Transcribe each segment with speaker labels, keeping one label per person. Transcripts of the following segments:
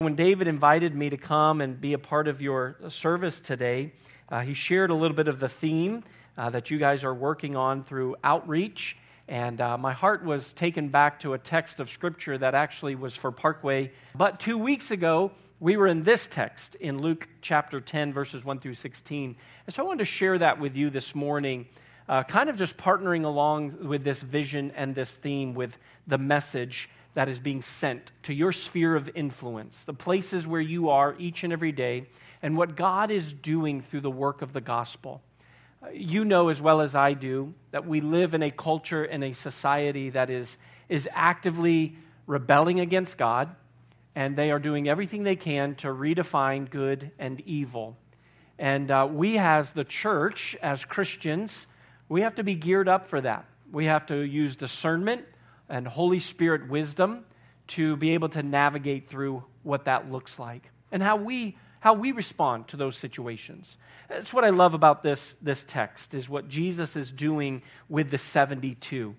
Speaker 1: When David invited me to come and be a part of your service today, he shared a little bit of the theme that you guys are working on through outreach. And my heart was taken back to a text of Scripture that actually was for Parkway. But 2 weeks ago, we were in this text in Luke chapter 10, verses 1 through 16. And so I wanted to share that with you this morning, kind of just partnering along with this vision and this theme with the message that is being sent to your sphere of influence, the places where you are each and every day, and what God is doing through the work of the gospel. You know as well as I do that we live in a culture and a society that is actively rebelling against God, and they are doing everything they can to redefine good and evil. And we as the church, as Christians, we have to be geared up for that. We have to use discernment and Holy Spirit wisdom to be able to navigate through what that looks like and how we respond to those situations. That's what I love about this text, is what Jesus is doing with the 72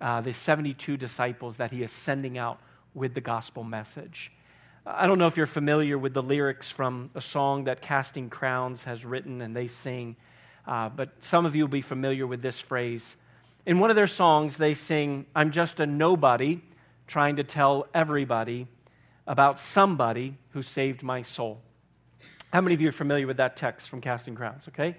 Speaker 1: disciples that he is sending out with the gospel message. I don't know if you're familiar with the lyrics from a song that Casting Crowns has written and they sing, but some of you will be familiar with this phrase. In one of their songs, they sing, "I'm just a nobody trying to tell everybody about somebody who saved my soul." How many of you are familiar with that text from Casting Crowns, okay?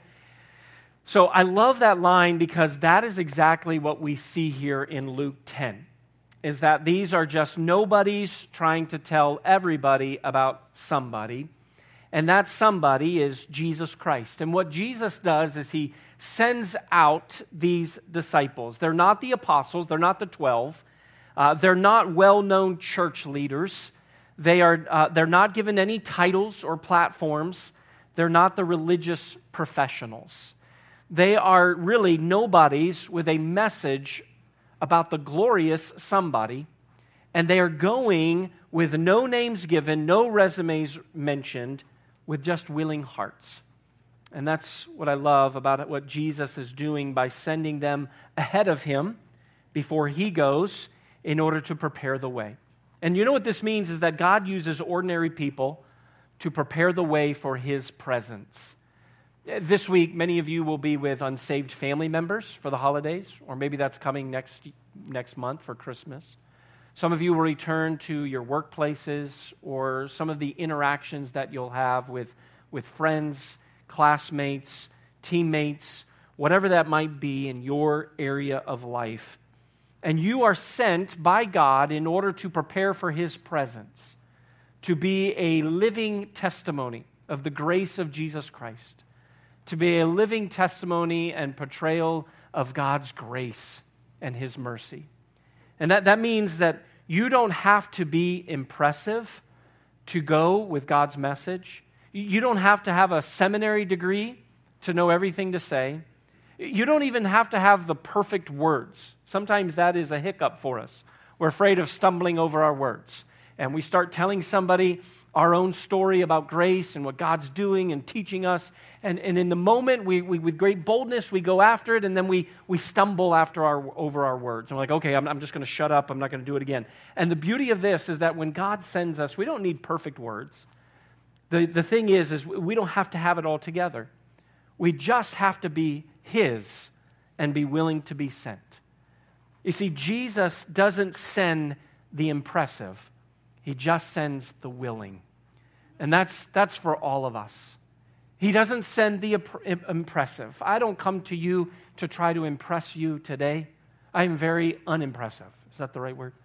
Speaker 1: So I love that line because that is exactly what we see here in Luke 10, is that these are just nobodies trying to tell everybody about somebody, and that somebody is Jesus Christ. And what Jesus does is he sends out these disciples. They're not the apostles, they're not the 12, they're not well-known church leaders. They're not given any titles or platforms. They're not the religious professionals. They are really nobodies with a message about the glorious somebody, and they are going with no names given, no resumes mentioned, with just willing hearts. And that's what I love about what Jesus is doing by sending them ahead of him before he goes in order to prepare the way. And you know what this means is that God uses ordinary people to prepare the way for his presence. This week, many of you will be with unsaved family members for the holidays, or maybe that's coming next month for Christmas. Some of you will return to your workplaces or some of the interactions that you'll have with friends, classmates, teammates, whatever that might be in your area of life. And you are sent by God in order to prepare for his presence, to be a living testimony of the grace of Jesus Christ, to be a living testimony and portrayal of God's grace and his mercy. And that means that you don't have to be impressive to go with God's message. You don't have to have a seminary degree to know everything to say. You don't even have to have the perfect words. Sometimes that is a hiccup for us. We're afraid of stumbling over our words. And we start telling somebody our own story about grace and what God's doing and teaching us. And in the moment, we with great boldness, we go after it, and then we stumble over our words. And we're like, okay, I'm just going to shut up. I'm not going to do it again. And the beauty of this is that when God sends us, we don't need perfect words. The thing is we don't have to have it all together. We just have to be his and be willing to be sent. You see, Jesus doesn't send the impressive. He just sends the willing. And that's for all of us. He doesn't send the impressive. I don't come to you to try to impress you today. I am very unimpressive. Is that the right word?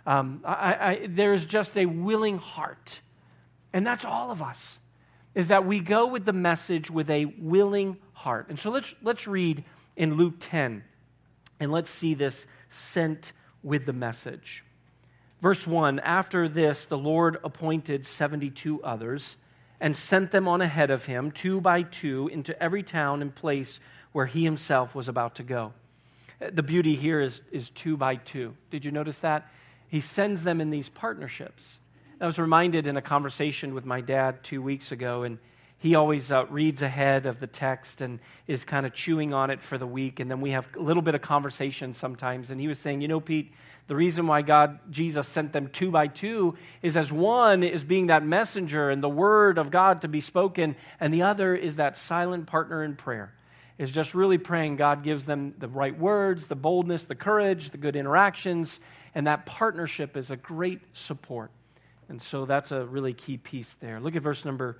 Speaker 1: There's just a willing heart. And that's all of us, is that we go with the message with a willing heart. And so let's read in Luke 10, and let's see this sent with the message. Verse 1, after this, the Lord appointed 72 others and sent them on ahead of him, 2 by 2, into every town and place where he himself was about to go. The beauty here is 2 by 2. Did you notice that? He sends them in these partnerships. I was reminded in a conversation with my dad 2 weeks ago, and he always reads ahead of the text and is kind of chewing on it for the week. And then we have a little bit of conversation sometimes. And he was saying, Pete, the reason why Jesus sent them 2 by 2 is as one is being that messenger and the word of God to be spoken, and the other is that silent partner in prayer. Is just really praying God gives them the right words, the boldness, the courage, the good interactions, and that partnership is a great support. And so that's a really key piece there. Look at verse number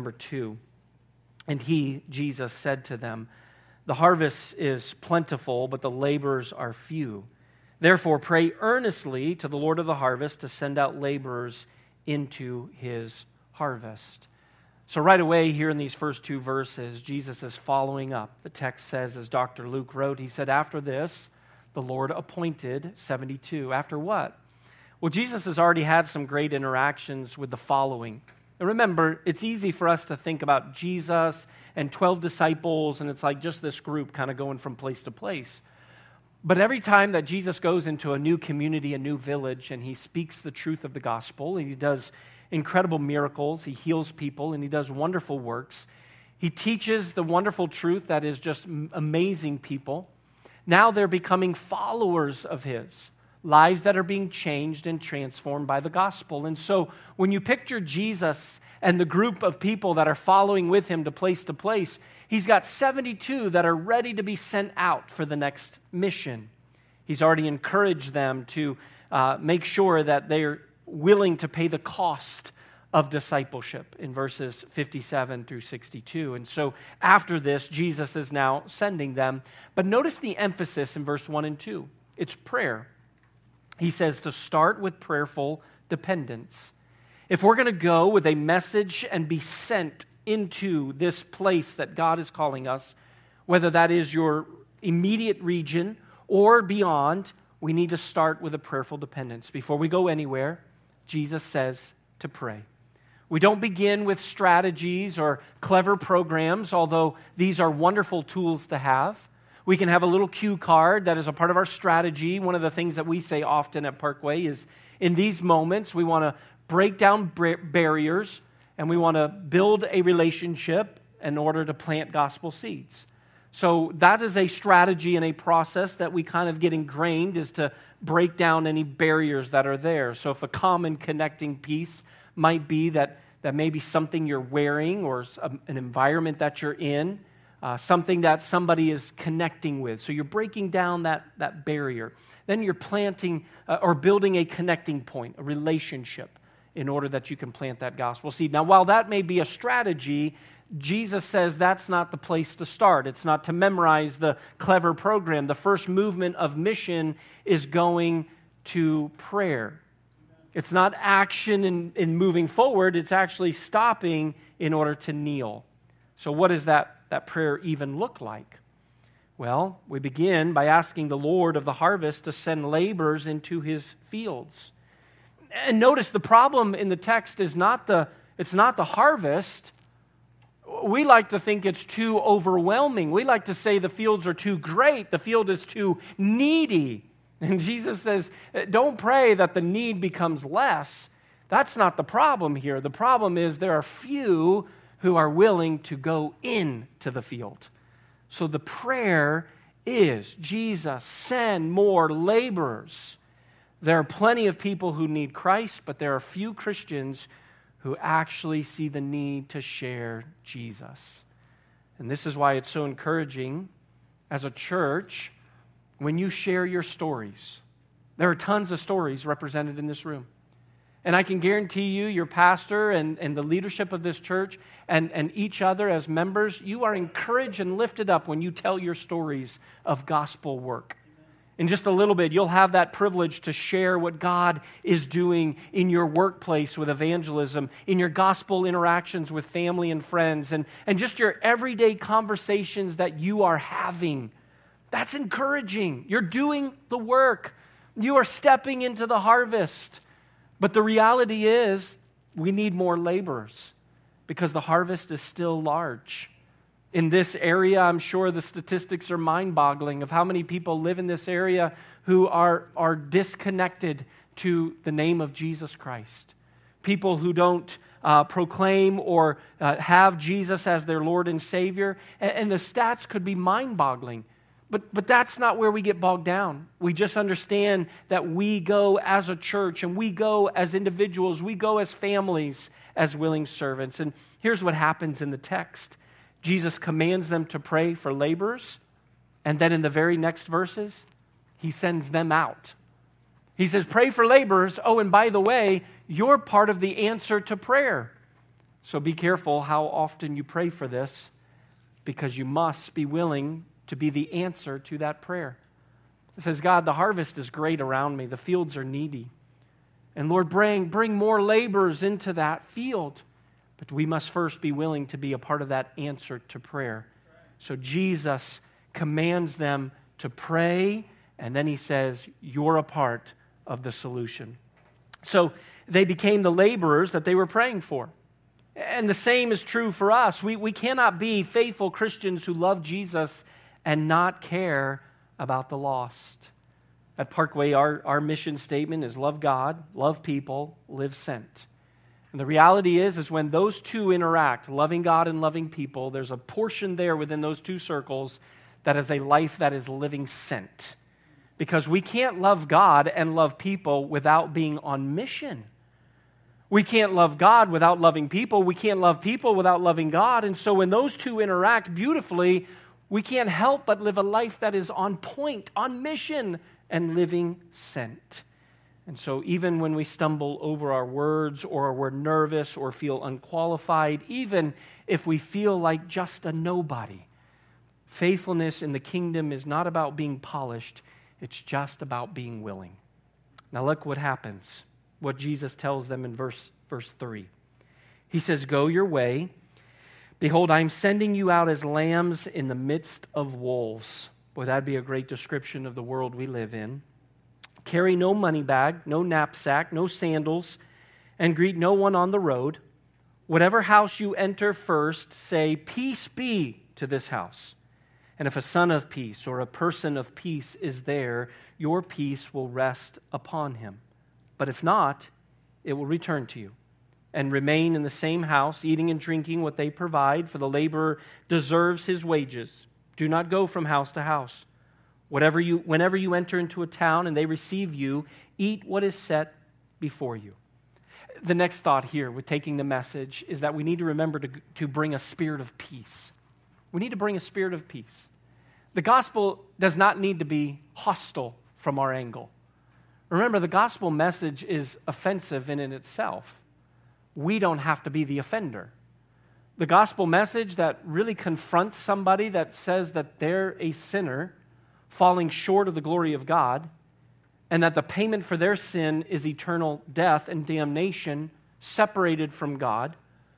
Speaker 1: 2. And he, Jesus, said to them, "The harvest is plentiful, but the laborers are few. Therefore, pray earnestly to the Lord of the harvest to send out laborers into his harvest." So right away here in these first 2 verses, Jesus is following up. The text says, as Dr. Luke wrote, he said, after this, the Lord appointed 72. After what? Well, Jesus has already had some great interactions with the following. And remember, it's easy for us to think about Jesus and 12 disciples, and it's like just this group kind of going from place to place. But every time that Jesus goes into a new community, a new village, and he speaks the truth of the gospel, and he does incredible miracles, he heals people, and he does wonderful works. He teaches the wonderful truth that is just amazing people. Now they're becoming followers of his, lives that are being changed and transformed by the gospel. And so when you picture Jesus and the group of people that are following with him to place, he's got 72 that are ready to be sent out for the next mission. He's already encouraged them to make sure that they're willing to pay the cost of discipleship in verses 57 through 62. And so after this, Jesus is now sending them. But notice the emphasis in verse 1 and 2. It's prayer. He says to start with prayerful dependence. If we're going to go with a message and be sent into this place that God is calling us, whether that is your immediate region or beyond, we need to start with a prayerful dependence. Before we go anywhere, Jesus says to pray. We don't begin with strategies or clever programs, although these are wonderful tools to have. We can have a little cue card that is a part of our strategy. One of the things that we say often at Parkway is in these moments, we want to break down barriers and we want to build a relationship in order to plant gospel seeds. So that is a strategy and a process that we kind of get ingrained, is to break down any barriers that are there. So if a common connecting piece might be that maybe something you're wearing or an environment that you're in, something that somebody is connecting with. So you're breaking down that barrier. Then you're planting or building a connecting point, a relationship, in order that you can plant that gospel seed. Now, while that may be a strategy, Jesus says that's not the place to start. It's not to memorize the clever program. The first movement of mission is going to prayer. It's not action in moving forward. It's actually stopping in order to kneel. So what does that prayer even look like? Well, we begin by asking the Lord of the harvest to send laborers into his fields. And notice the problem in the text is not the harvest. We like to think it's too overwhelming. We like to say the fields are too great. The field is too needy. And Jesus says, don't pray that the need becomes less. That's not the problem here. The problem is there are few who are willing to go into the field. So the prayer is, Jesus, send more laborers. There are plenty of people who need Christ, but there are few Christians who actually see the need to share Jesus. And this is why it's so encouraging as a church when you share your stories. There are tons of stories represented in this room. And I can guarantee you, your pastor and the leadership of this church and each other as members, you are encouraged and lifted up when you tell your stories of gospel work. In just a little bit, you'll have that privilege to share what God is doing in your workplace with evangelism, in your gospel interactions with family and friends, and just your everyday conversations that you are having. That's encouraging. You're doing the work. You are stepping into the harvest. But the reality is, we need more laborers because the harvest is still large. In this area, I'm sure the statistics are mind-boggling of how many people live in this area who are disconnected to the name of Jesus Christ. People who don't proclaim or have Jesus as their Lord and Savior. And the stats could be mind-boggling. But that's not where we get bogged down. We just understand that we go as a church and we go as individuals, we go as families, as willing servants. And here's what happens in the text. Jesus commands them to pray for laborers, and then in the very next verses, he sends them out. He says, pray for laborers. Oh, and by the way, you're part of the answer to prayer. So be careful how often you pray for this, because you must be willing to be the answer to that prayer. It says, God, the harvest is great around me. The fields are needy. And Lord, bring more laborers into that field. But we must first be willing to be a part of that answer to prayer. So Jesus commands them to pray, and then he says, you're a part of the solution. So they became the laborers that they were praying for. And the same is true for us. We cannot be faithful Christians who love Jesus and not care about the lost. At Parkway, our mission statement is love God, love people, live sent. And the reality is when those two interact, loving God and loving people, there's a portion there within those two circles that is a life that is living sent. Because we can't love God and love people without being on mission. We can't love God without loving people. We can't love people without loving God. And so when those two interact beautifully, we can't help but live a life that is on point, on mission, and living sent. And so even when we stumble over our words or we're nervous or feel unqualified, even if we feel like just a nobody, faithfulness in the kingdom is not about being polished. It's just about being willing. Now look what happens, what Jesus tells them in verse 3. He says, go your way. Behold, I am sending you out as lambs in the midst of wolves. Boy, that'd be a great description of the world we live in. Carry no money bag, no knapsack, no sandals, and greet no one on the road. Whatever house you enter first, say, peace be to this house. And if a son of peace or a person of peace is there, your peace will rest upon him. But if not, it will return to you. And remain in the same house, eating and drinking what they provide, for the laborer deserves his wages. Do not go from house to house. Whenever you enter into a town and they receive you, eat what is set before you. The next thought here with taking the message is that we need to remember to bring a spirit of peace. We need to bring a spirit of peace. The gospel does not need to be hostile from our angle. Remember, the gospel message is offensive in itself. We don't have to be the offender. The gospel message that really confronts somebody that says that they're a sinner falling short of the glory of God, and that the payment for their sin is eternal death and damnation, separated from God,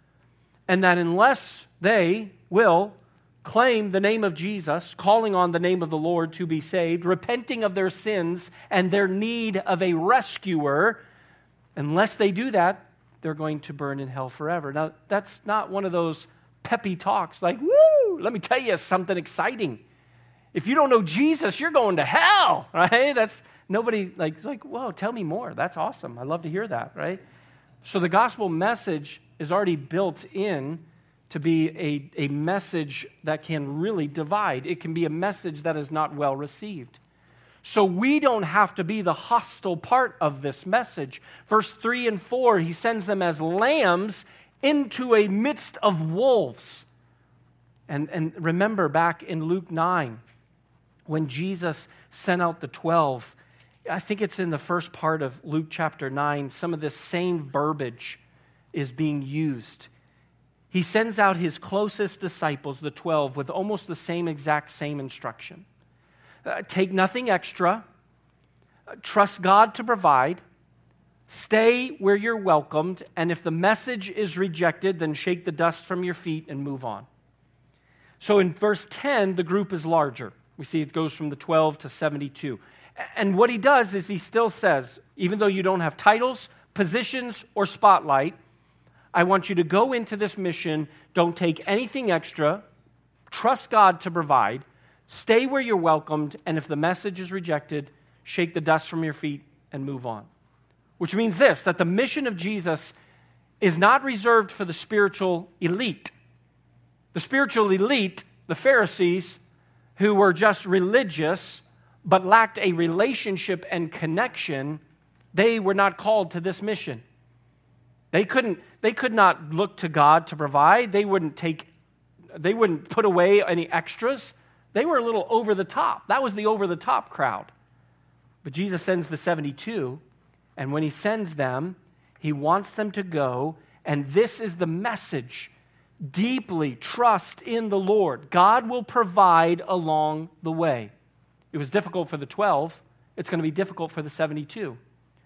Speaker 1: and that unless they will claim the name of Jesus, calling on the name of the Lord to be saved, repenting of their sins and their need of a rescuer, unless they do that, they're going to burn in hell forever. Now, that's not one of those peppy talks like, woo, let me tell you something exciting. If you don't know Jesus, you're going to hell, right? That's nobody like, whoa, tell me more. That's awesome. I love to hear that, right? So the gospel message is already built in to be a message that can really divide. It can be a message that is not well received. So we don't have to be the hostile part of this message. Verse 3 and 4, he sends them as lambs into a midst of wolves. And remember back in Luke 9, when Jesus sent out the 12, I think it's in the first part of Luke chapter 9, some of this same verbiage is being used. He sends out his closest disciples, the 12, with almost the same instruction. Take nothing extra. Trust God to provide. Stay where you're welcomed. And if the message is rejected, then shake the dust from your feet and move on. So in verse 10, the group is larger. We see it goes from the 12 to 72. And what he does is he still says, even though you don't have titles, positions, or spotlight, I want you to go into this mission. Don't take anything extra. Trust God to provide. Stay where you're welcomed. And if the message is rejected, shake the dust from your feet and move on. Which means this, that the mission of Jesus is not reserved for the spiritual elite. The spiritual elite, the Pharisees, who were just religious but lacked a relationship and connection, they were not called to this mission. They could not look to God to provide. They wouldn't put away any extras. They were a little over the top. That was the over the top crowd. But Jesus sends the 72, and when he sends them, he wants them to go, and this is the message. Deeply trust in the Lord. God will provide along the way. It was difficult for the 12. It's going to be difficult for the 72.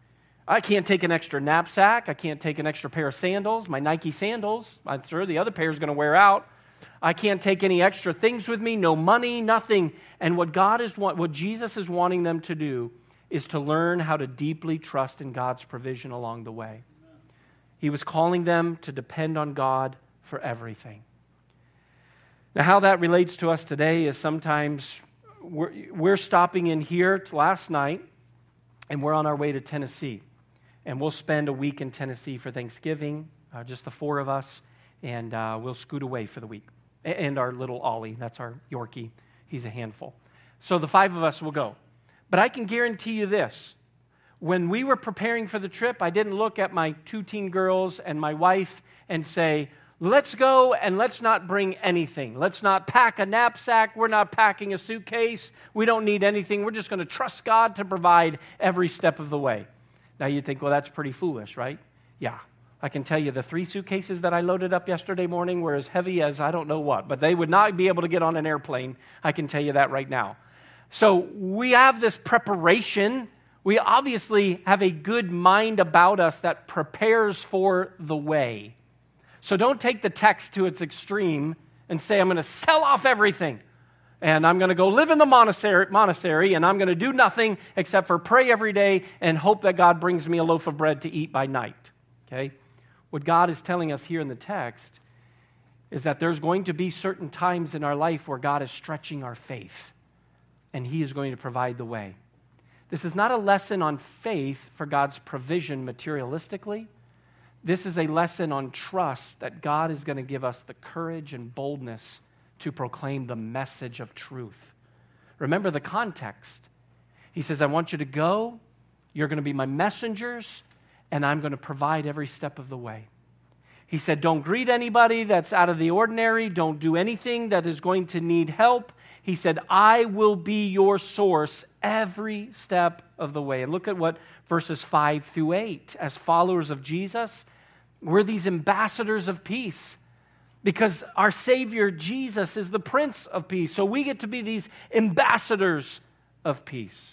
Speaker 1: I can't take an extra knapsack. I can't take an extra pair of sandals. My Nike sandals, I'm sure the other pair is going to wear out. I can't take any extra things with me, no money, nothing. And what Jesus is wanting them to do is to learn how to deeply trust in God's provision along the way. He was calling them to depend on God for everything. Now, how that relates to us today is sometimes we're stopping in here last night, and we're on our way to Tennessee. And we'll spend a week in Tennessee for Thanksgiving, just the four of us, and we'll scoot away for the week. And our little Ollie, that's our Yorkie. He's a handful. So the five of us will go. But I can guarantee you this. When we were preparing for the trip, I didn't look at my 2 teen girls and my wife and say, let's go and let's not bring anything. Let's not pack a knapsack. We're not packing a suitcase. We don't need anything. We're just going to trust God to provide every step of the way. Now you'd think, well, that's pretty foolish, right? Yeah. I can tell you the 3 suitcases that I loaded up yesterday morning were as heavy as I don't know what, but they would not be able to get on an airplane. I can tell you that right now. So we have this preparation. We obviously have a good mind about us that prepares for the way. So don't take the text to its extreme and say, I'm going to sell off everything, and I'm going to go live in the monastery, and I'm going to do nothing except for pray every day and hope that God brings me a loaf of bread to eat by night. Okay? What God is telling us here in the text is that there's going to be certain times in our life where God is stretching our faith, and He is going to provide the way. This is not a lesson on faith for God's provision materialistically. This is a lesson on trust that God is going to give us the courage and boldness to proclaim the message of truth. Remember the context. He says, I want you to go, you're going to be my messengers, and I'm going to provide every step of the way. He said, don't greet anybody that's out of the ordinary. Don't do anything that is going to need help. He said, I will be your source every step of the way. And look at what verses 5 through 8. As followers of Jesus, we're these ambassadors of peace because our Savior, Jesus, is the Prince of Peace. So we get to be these ambassadors of peace.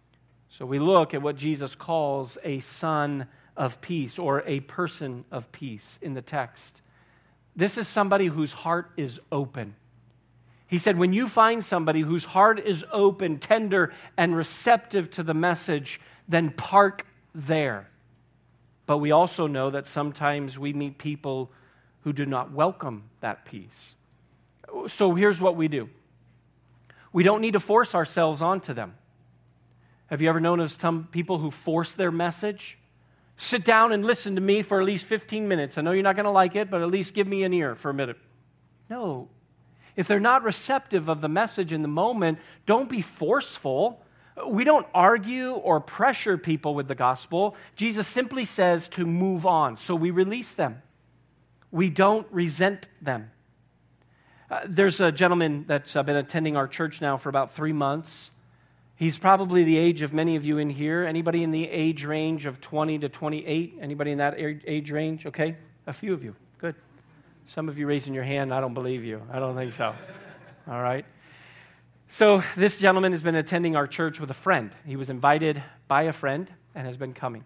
Speaker 1: So we look at what Jesus calls a son of peace or a person of peace in the text. This is somebody whose heart is open. He said, when you find somebody whose heart is open, tender, and receptive to the message, then park there. But we also know that sometimes we meet people who do not welcome that peace. So here's what we do. We don't need to force ourselves onto them. Have you ever known of some people who force their message? Sit down and listen to me for at least 15 minutes. I know you're not going to like it, but at least give me an ear for a minute. No. If they're not receptive of the message in the moment, don't be forceful. We don't argue or pressure people with the gospel. Jesus simply says to move on, so we release them. We don't resent them. There's a gentleman that's been attending our church now for about 3 months. He's probably the age of many of you in here. Anybody in the age range of 20 to 28? Anybody in that age range? Okay, a few of you. Good. Some of you raising your hand, I don't believe you. I don't think so. All right. So this gentleman has been attending our church with a friend. He was invited by a friend and has been coming.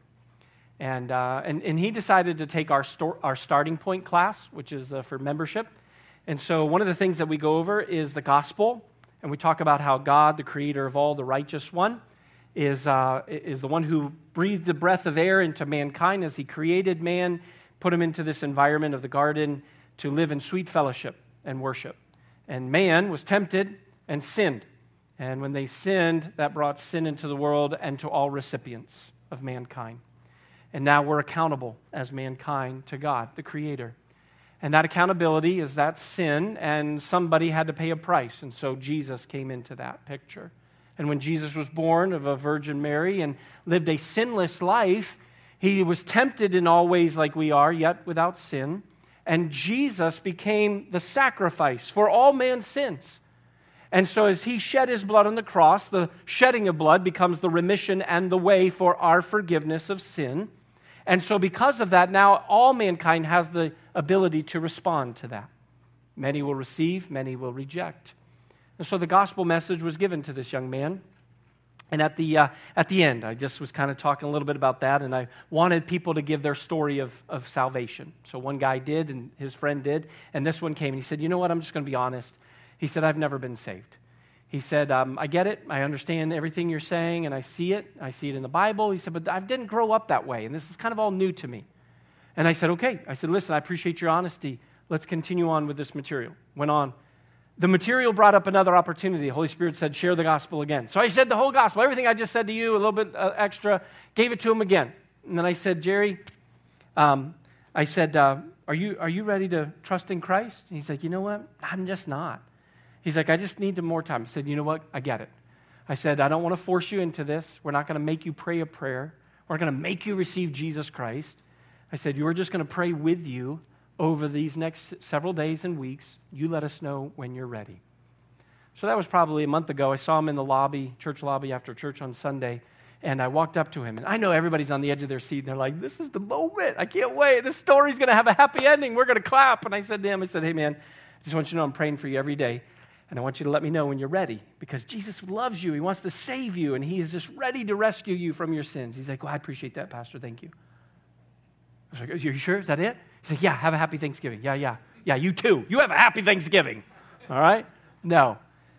Speaker 1: And he decided to take our starting point class, which is for membership. And so one of the things that we go over is the gospel. And we talk about how God, the creator of all, the righteous one, is the one who breathed the breath of air into mankind as He created man, put him into this environment of the garden to live in sweet fellowship and worship. And man was tempted and sinned. And when they sinned, that brought sin into the world and to all recipients of mankind. And now we're accountable as mankind to God, the Creator. And that accountability is that sin, and somebody had to pay a price. And so Jesus came into that picture. And when Jesus was born of a Virgin Mary and lived a sinless life, he was tempted in all ways like we are, yet without sin. And Jesus became the sacrifice for all man's sins. And so as he shed his blood on the cross, the shedding of blood becomes the remission and the way for our forgiveness of sin. And so because of that, now all mankind has the ability to respond to that. Many will receive, many will reject. And so the gospel message was given to this young man. And at the end, I just was kind of talking a little bit about that, and I wanted people to give their story of salvation. So one guy did, and his friend did, and this one came, and he said, you know what, I'm just going to be honest. He said, I've never been saved. He said, I get it, I understand everything you're saying, and I see it in the Bible. He said, but I didn't grow up that way, and this is kind of all new to me. And I said, okay. I said, listen, I appreciate your honesty. Let's continue on with this material. Went on. The material brought up another opportunity. The Holy Spirit said, share the gospel again. So I said the whole gospel, everything I just said to you, a little bit extra, gave it to him again. And then I said, Jerry, are you ready to trust in Christ? And he's like, you know what? I'm just not. He's like, I just need more time. I said, you know what? I get it. I said, I don't want to force you into this. We're not going to make you pray a prayer. We're going to make you receive Jesus Christ. I said, you're just going to pray with you over these next several days and weeks. You let us know when you're ready. So that was probably a month ago. I saw him in the lobby, church lobby after church on Sunday, and I walked up to him. And I know everybody's on the edge of their seat, and they're like, this is the moment. I can't wait. This story's going to have a happy ending. We're going to clap. And I said to him, hey, man, I just want you to know I'm praying for you every day. And I want you to let me know when you're ready, because Jesus loves you. He wants to save you, and he is just ready to rescue you from your sins. He's like, well, I appreciate that, Pastor. Thank you. I was like, are you sure? Is that it? He's like, yeah, have a happy Thanksgiving. Yeah, you too. You have a happy Thanksgiving. All right? No.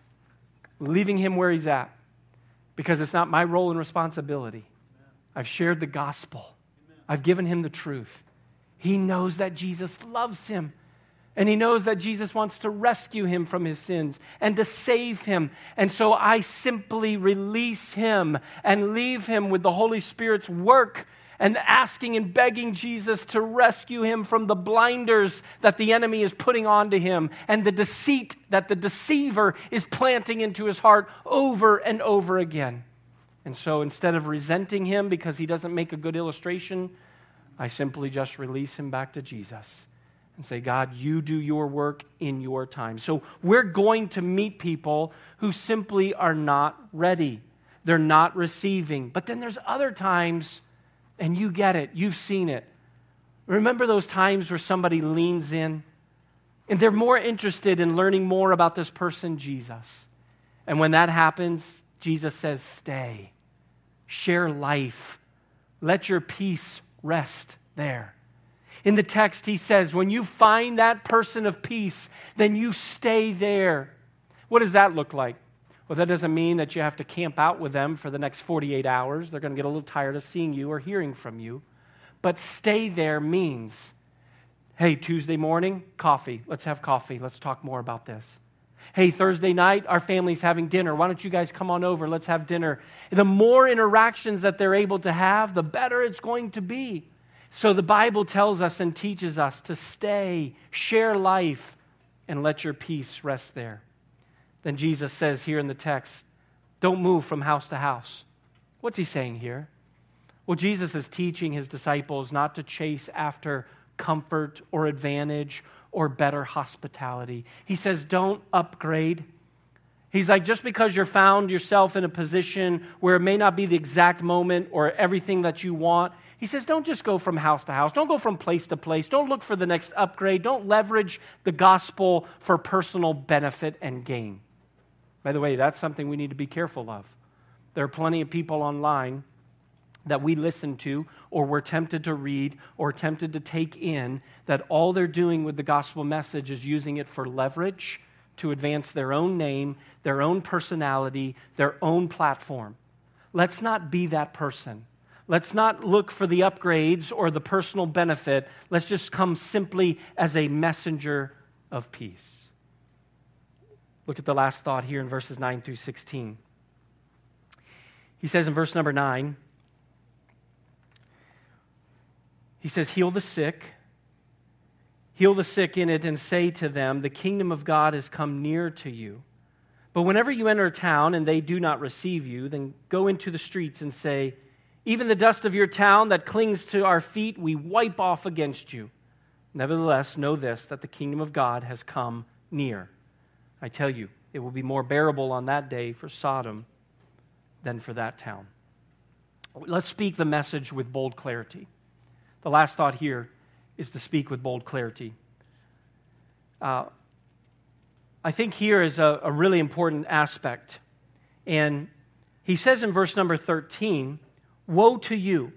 Speaker 1: Leaving him where he's at, because it's not my role and responsibility. I've shared the gospel. I've given him the truth. He knows that Jesus loves him. And he knows that Jesus wants to rescue him from his sins and to save him. And so I simply release him and leave him with the Holy Spirit's work, and asking and begging Jesus to rescue him from the blinders that the enemy is putting onto him and the deceit that the deceiver is planting into his heart over and over again. And so instead of resenting him because he doesn't make a good illustration, I simply just release him back to Jesus and say, God, you do your work in your time. So we're going to meet people who simply are not ready. They're not receiving. But then there's other times, and you get it, you've seen it. Remember those times where somebody leans in and they're more interested in learning more about this person, Jesus. And when that happens, Jesus says, stay, share life, let your peace rest there. In the text, he says, when you find that person of peace, then you stay there. What does that look like? Well, that doesn't mean that you have to camp out with them for the next 48 hours. They're going to get a little tired of seeing you or hearing from you. But stay there means, hey, Tuesday morning, coffee. Let's have coffee. Let's talk more about this. Hey, Thursday night, our family's having dinner. Why don't you guys come on over? Let's have dinner. The more interactions that they're able to have, the better it's going to be. So the Bible tells us and teaches us to stay, share life, and let your peace rest there. Then Jesus says here in the text, don't move from house to house. What's he saying here? Well, Jesus is teaching his disciples not to chase after comfort or advantage or better hospitality. He says, don't upgrade. He's like, just because you're found yourself in a position where it may not be the exact moment or everything that you want, he says, don't just go from house to house. Don't go from place to place. Don't look for the next upgrade. Don't leverage the gospel for personal benefit and gain. By the way, that's something we need to be careful of. There are plenty of people online that we listen to or we're tempted to read or tempted to take in that all they're doing with the gospel message is using it for leverage to advance their own name, their own personality, their own platform. Let's not be that person. Let's not look for the upgrades or the personal benefit. Let's just come simply as a messenger of peace. Look at the last thought here in verses 9 through 16. He says in verse number 9, He says, heal the sick in it, and say to them, the kingdom of God has come near to you. But whenever you enter a town and they do not receive you, then go into the streets and say, even the dust of your town that clings to our feet, we wipe off against you. Nevertheless, know this, that the kingdom of God has come near. I tell you, it will be more bearable on that day for Sodom than for that town. Let's speak the message with bold clarity. The last thought here is to speak with bold clarity. I think here is a really important aspect. And he says in verse number 13, woe to you.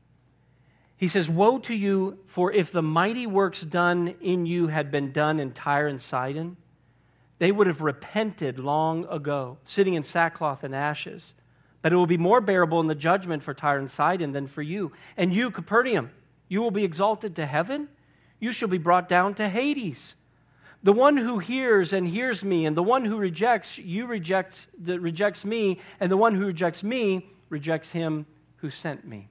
Speaker 1: He says, woe to you, for if the mighty works done in you had been done in Tyre and Sidon, they would have repented long ago, sitting in sackcloth and ashes. But it will be more bearable in the judgment for Tyre and Sidon than for you. And you, Capernaum, you will be exalted to heaven. You shall be brought down to Hades. The one who hears and hears me, and the one who rejects rejects me, and the one who rejects me rejects him who sent me.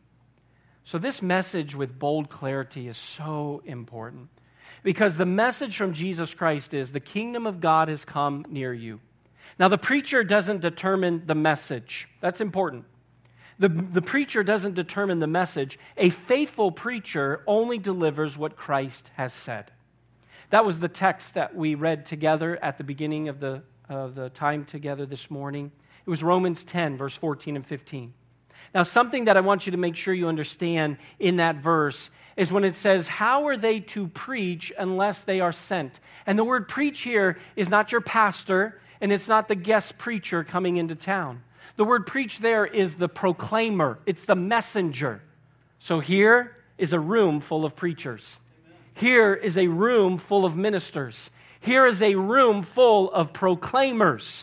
Speaker 1: So this message with bold clarity is so important, because the message from Jesus Christ is the kingdom of God has come near you. Now, the preacher doesn't determine the message. That's important. The preacher doesn't determine the message. A faithful preacher only delivers what Christ has said. That was the text that we read together at the beginning of the time together this morning. It was Romans 10, verse 14 and 15. Now, something that I want you to make sure you understand in that verse is when it says, how are they to preach unless they are sent? And the word preach here is not your pastor, and it's not the guest preacher coming into town. The word preach there is the proclaimer. It's the messenger. So here is a room full of preachers. Here is a room full of ministers. Here is a room full of proclaimers.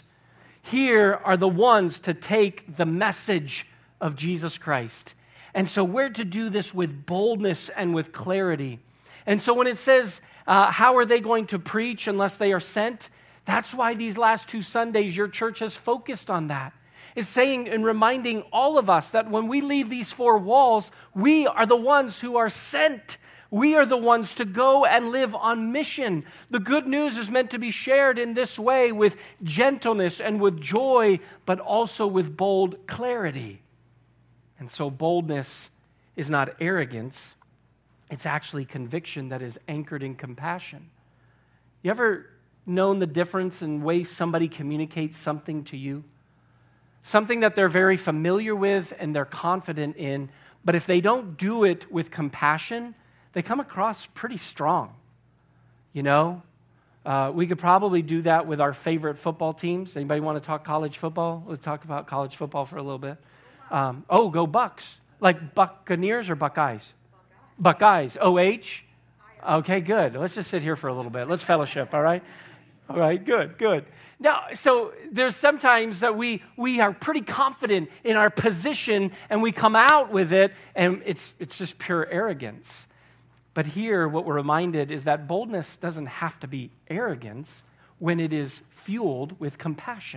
Speaker 1: Here are the ones to take the message of Jesus Christ. And so we're to do this with boldness and with clarity. And so when it says, how are they going to preach unless they are sent? That's why these last 2 Sundays your church has focused on that. It's saying and reminding all of us that when we leave these 4 walls, we are the ones who are sent. We are the ones to go and live on mission. The good news is meant to be shared in this way with gentleness and with joy, but also with bold clarity. And so boldness is not arrogance. It's actually conviction that is anchored in compassion. You ever known the difference in ways somebody communicates something to you? Something that they're very familiar with and they're confident in, but if they don't do it with compassion, they come across pretty strong. You know, we could probably do that with our favorite football teams. Anybody want to talk college football? Let's talk about college football for a little bit. Go Bucks. Like Buccaneers or Buckeyes? Buckeyes. O-H? Okay, good. Let's just sit here for a little bit. Let's fellowship, all right? All right, good. Now, so there's sometimes that we are pretty confident in our position and we come out with it and it's just pure arrogance. But here, what we're reminded is that boldness doesn't have to be arrogance when it is fueled with compassion.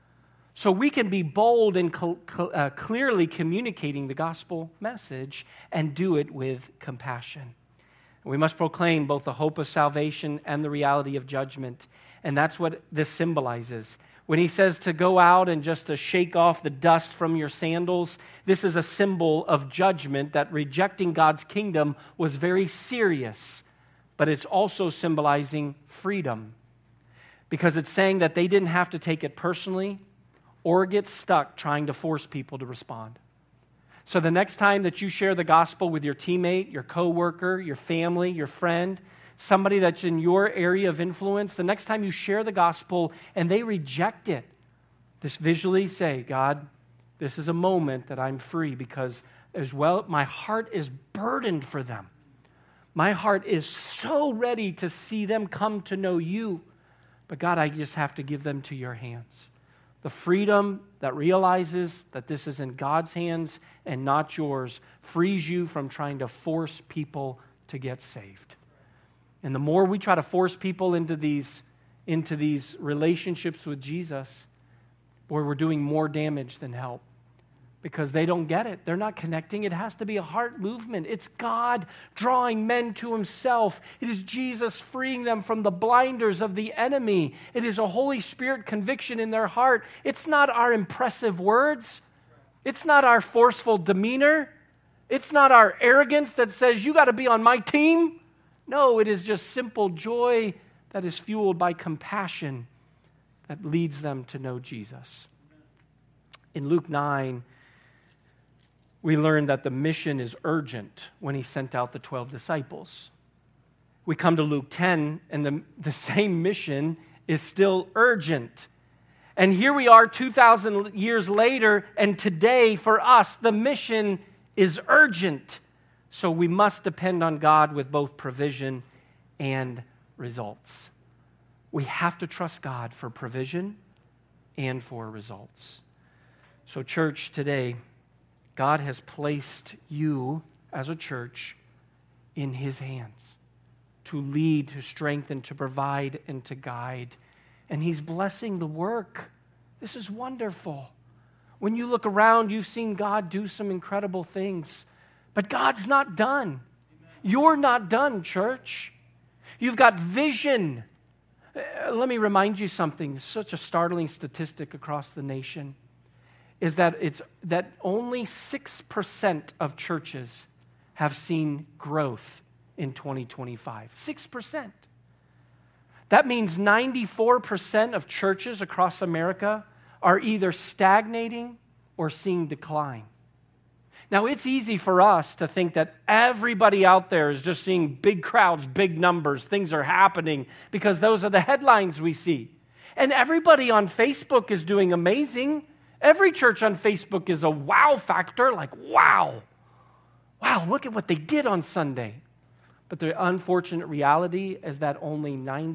Speaker 1: So we can be bold in clearly communicating the gospel message and do it with compassion. We must proclaim both the hope of salvation and the reality of judgment. And that's what this symbolizes. When he says to go out and just to shake off the dust from your sandals, this is a symbol of judgment, that rejecting God's kingdom was very serious. But it's also symbolizing freedom, because it's saying that they didn't have to take it personally or get stuck trying to force people to respond. So the next time that you share the gospel with your teammate, your coworker, your family, your friend, somebody that's in your area of influence, the next time you share the gospel and they reject it, just visually say, God, this is a moment that I'm free, because as well, my heart is burdened for them. My heart is so ready to see them come to know you. But God, I just have to give them to your hands. The freedom that realizes that this is in God's hands and not yours frees you from trying to force people to get saved. And the more we try to force people into these relationships with Jesus, boy, we're doing more damage than help. because they don't get it. They're not connecting. It has to be a heart movement. It's God drawing men to himself. It is Jesus freeing them from the blinders of the enemy. It is a Holy Spirit conviction in their heart. It's not our impressive words. It's not our forceful demeanor. It's not our arrogance that says, you got to be on my team. No, it is just simple joy that is fueled by compassion that leads them to know Jesus. In Luke 9, we learn that the mission is urgent when he sent out the 12 disciples. We come to Luke 10, and the same mission is still urgent. And here we are 2,000 years later, and today for us, the mission is urgent. So we must depend on God with both provision and results. We have to trust God for provision and for results. So church, today, God has placed you as a church in his hands to lead, to strengthen, to provide, and to guide. And he's blessing the work. This is wonderful. When you look around, you've seen God do some incredible things. But God's not done. You're not done, church. You've got vision. Let me remind you something. Such a startling statistic across the nation is that only 6% of churches have seen growth in 2025. 6%. That means 94% of churches across America are either stagnating or seeing decline. Now, it's easy for us to think that everybody out there is just seeing big crowds, big numbers, things are happening because those are the headlines we see. And everybody on Facebook is doing amazing. Every church on Facebook is a wow factor, like wow, look at what they did on Sunday. But the unfortunate reality is that only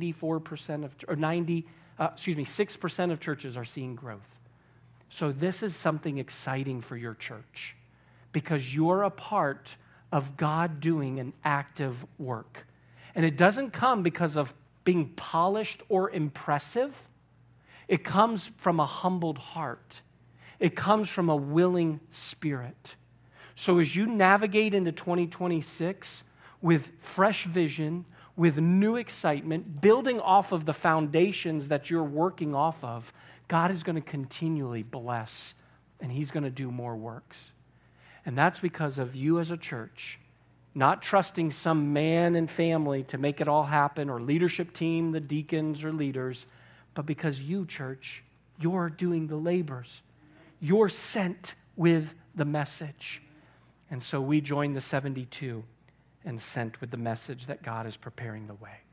Speaker 1: 6% of churches are seeing growth. So this is something exciting for your church because you're a part of God doing an active work. And it doesn't come because of being polished or impressive. It comes from a humbled heart. It comes from a willing spirit. So as you navigate into 2026 with fresh vision, with new excitement, building off of the foundations that you're working off of, God is going to continually bless, and he's going to do more works. And that's because of you as a church, not trusting some man and family to make it all happen, or leadership team, the deacons or leaders, but because you, church, you're doing the labors. You're sent with the message. And so we join the 72 and sent with the message that God is preparing the way.